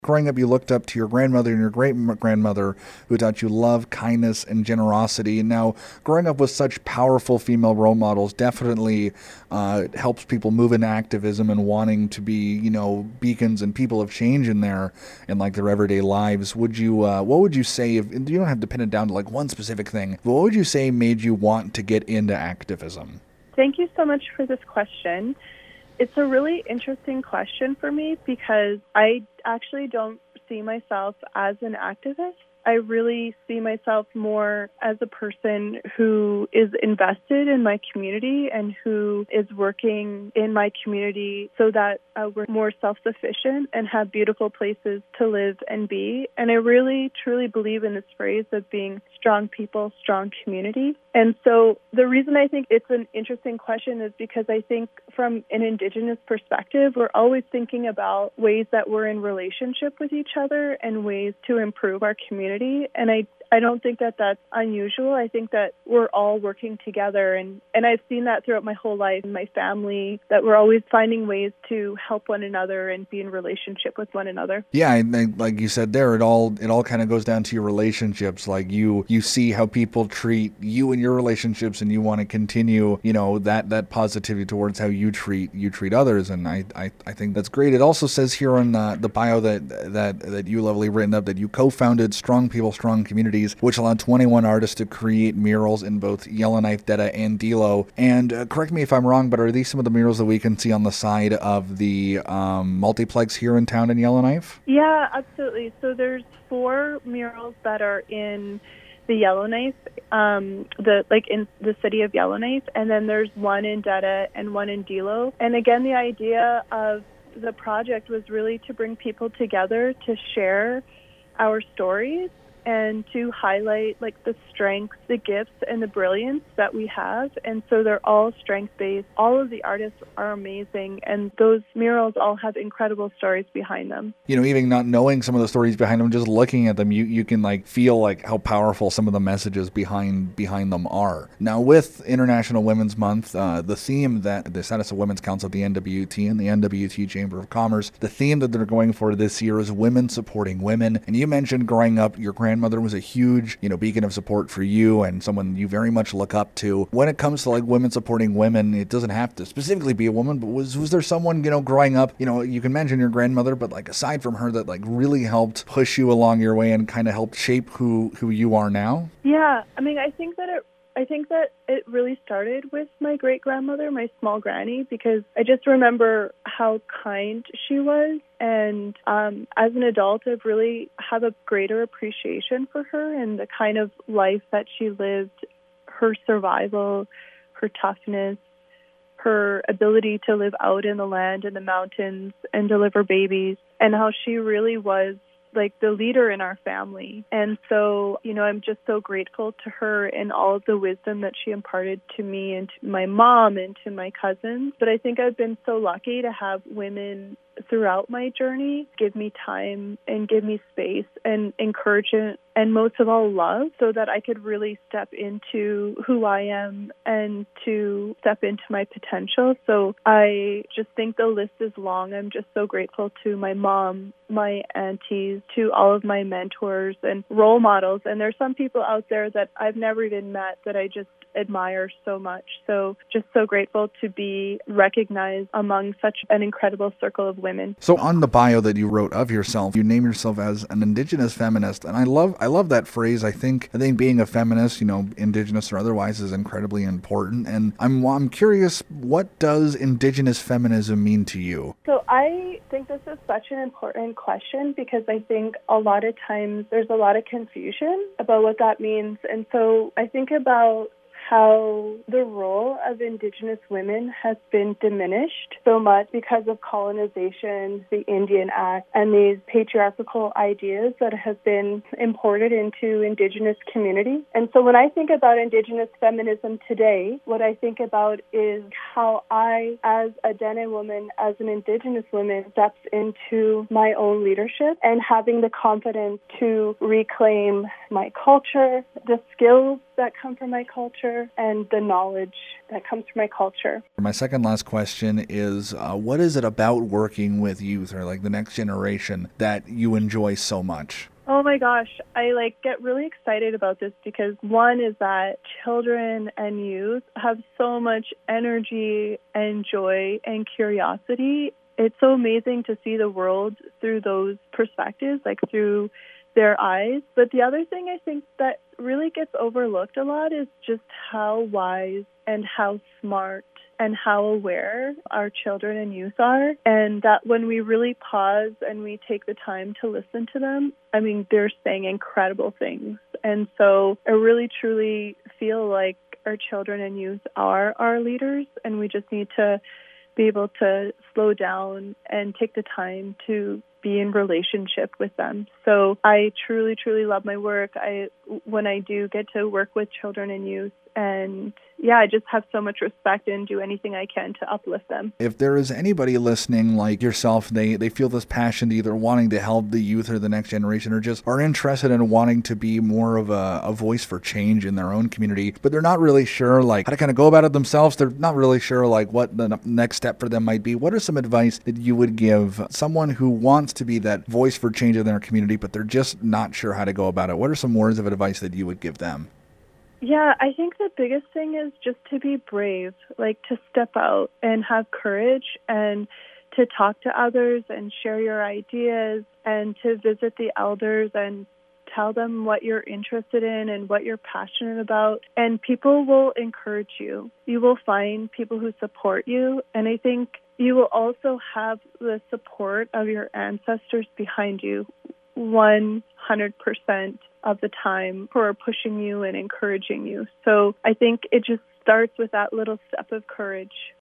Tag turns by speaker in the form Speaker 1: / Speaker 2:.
Speaker 1: Growing up, you looked up to your grandmother and your great-grandmother who taught you love, kindness, and generosity. And now, growing up with such powerful female role models definitely helps people move into activism and wanting to be, beacons and people of change in like their everyday lives. What would you say if you don't have to pin it down to like one specific thing, but what would you say made you want to get into activism?
Speaker 2: Thank you so much for this question. It's a really interesting question for me because I actually don't see myself as an activist. I really see myself more as a person who is invested in my community and who is working in my community so that we're more self-sufficient and have beautiful places to live and be. And I really, truly believe in this phrase of being strong people, strong community. And so the reason I think it's an interesting question is because I think from an Indigenous perspective, we're always thinking about ways that we're in relationship with each other and ways to improve our community. And I don't think that that's unusual. I think that we're all working together. And I've seen that throughout my whole life in my family, that we're always finding ways to help one another and be in relationship with one another.
Speaker 1: Yeah, and like you said there, it all kind of goes down to your relationships. Like you see how people treat you in your relationships, and you want to continue, that positivity towards how you treat others. And I think that's great. It also says here on the bio that you lovely written up that you co-founded Strong People, Strong Communities, which allowed 21 artists to create murals in both Yellowknife, Detta, and Dilo. And correct me if I'm wrong, but are these some of the murals that we can see on the side of the multiplex here in town in Yellowknife?
Speaker 2: Yeah, absolutely. So there's 4 murals that are in the Yellowknife, in the city of Yellowknife, and then there's one in Detta and one in Dilo. And again, the idea of the project was really to bring people together to share our stories and to highlight the strengths, the gifts, and the brilliance that we have. And so they're all strength-based. All of the artists are amazing, and those murals all have incredible stories behind them.
Speaker 1: Even not knowing some of the stories behind them, just looking at them, you can feel how powerful some of the messages behind them are. Now, with International Women's Month, the theme that the Status of Women's Council, the NWT, and the NWT Chamber of Commerce, the theme that they're going for this year is women supporting women. And you mentioned growing up, your grandmother was a huge, beacon of support for you and someone you very much look up to. When it comes to women supporting women, it doesn't have to specifically be a woman, but was there someone, growing up, you can mention your grandmother, but aside from her that really helped push you along your way and kind of helped shape who you are now?
Speaker 2: Yeah, I think that it really started with my great-grandmother, my small granny, because I just remember how kind she was. And as an adult, I've really have a greater appreciation for her and the kind of life that she lived, her survival, her toughness, her ability to live out in the land in the mountains and deliver babies, and how she really was the leader in our family. And so, I'm just so grateful to her and all of the wisdom that she imparted to me and to my mom and to my cousins. But I think I've been so lucky to have women throughout my journey give me time and give me space and encouragement and most of all love, so that I could really step into who I am and to step into my potential. So I just think the list is long. I'm just so grateful to my mom, my aunties, to all of my mentors and role models. And there's some people out there that I've never even met that I just admire so much. So just so grateful to be recognized among such an incredible circle of women.
Speaker 1: So on the bio that you wrote of yourself, you name yourself as an Indigenous feminist, and I love that phrase. I think being a feminist, Indigenous or otherwise, is incredibly important. And I'm curious, what does Indigenous feminism mean to you?
Speaker 2: So I think this is such an important question because I think a lot of times there's a lot of confusion about what that means. And so I think about how the role of Indigenous women has been diminished so much because of colonization, the Indian Act, and these patriarchal ideas that have been imported into Indigenous community. And so when I think about Indigenous feminism today, what I think about is how I, as a Dene woman, as an Indigenous woman, steps into my own leadership and having the confidence to reclaim my culture, the skills that come from my culture and the knowledge that comes from my culture.
Speaker 1: My second last question is, what is it about working with youth or like the next generation that you enjoy so much?
Speaker 2: Oh my gosh, I get really excited about this because one is that children and youth have so much energy and joy and curiosity. It's so amazing to see the world through those perspectives, through their eyes. But the other thing I think that really gets overlooked a lot is just how wise and how smart and how aware our children and youth are. And that when we really pause and we take the time to listen to them, they're saying incredible things. And so I really, truly feel like our children and youth are our leaders, and we just need to be able to slow down and take the time to be in relationship with them. So I truly, truly love my work. When I do get to work with children and youth, and I just have so much respect and do anything I can to uplift them.
Speaker 1: If there is anybody listening like yourself, they feel this passion to either wanting to help the youth or the next generation, or just are interested in wanting to be more of a voice for change in their own community, but they're not really sure how to kind of go about it themselves. They're not really sure what the next step for them might be. What are some advice that you would give someone who wants to be that voice for change in their community, but they're just not sure how to go about it? What are some words of advice that you would give them?
Speaker 2: Yeah, I think the biggest thing is just to be brave, to step out and have courage and to talk to others and share your ideas and to visit the elders and tell them what you're interested in and what you're passionate about. And people will encourage you. You will find people who support you. And I think you will also have the support of your ancestors behind you 100% of the time, who are pushing you and encouraging you. So I think it just starts with that little step of courage.